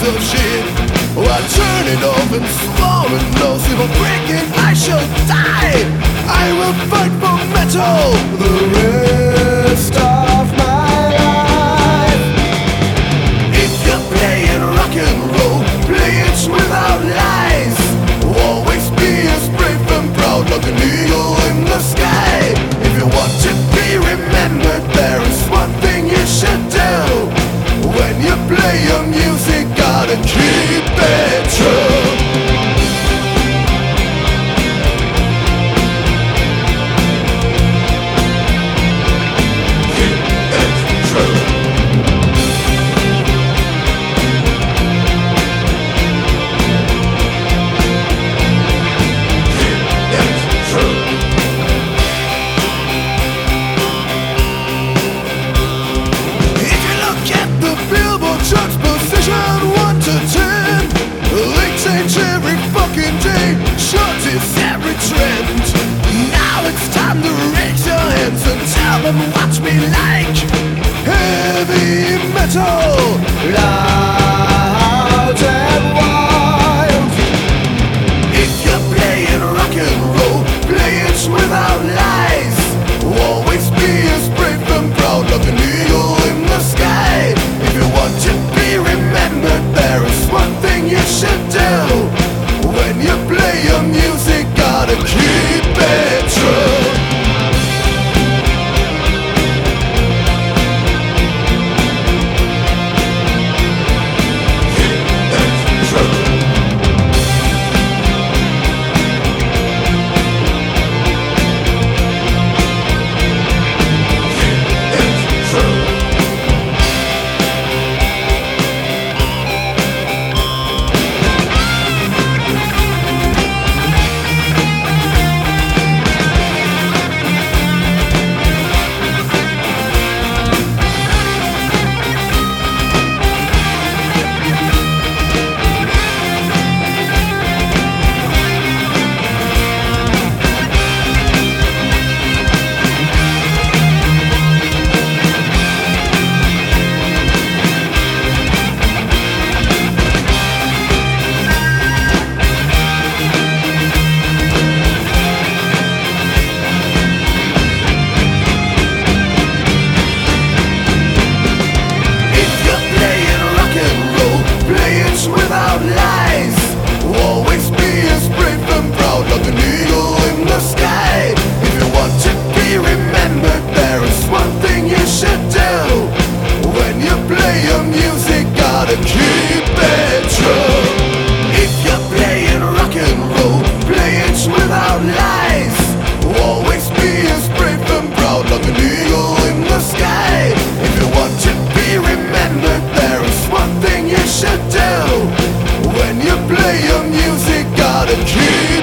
of shit. I turn it off and swore and knows if I break it I shall die. I will fight for metal the rest of my life. If you're playing rock and roll, play it without lies. Always be as brave and proud like an eagle in the sky. If you want to be remembered, there is one thing you should do. When you play your music, gotta keep it true. Charts position 1 to 10. They change every fucking day. Short is every trend. Now it's time to raise your hands and tell them what we like. Heavy metal, loud and wild. If you're playing rock and roll, play it without lies. Always be as brave and proud like an eagle in the sky. If you want to be remembered, there is one thing you should do. When you play your music, gotta keep it true. Without lies, always be as brave and proud like an eagle in the sky. If you want to be remembered, there is one thing you should do. When you play your music, gotta keep it true. If you're playing rock and roll, play it without lies. Always be as brave and proud like an eagle in the sky. If you want to be remembered, there is one thing you should do. When you play your music, gotta keep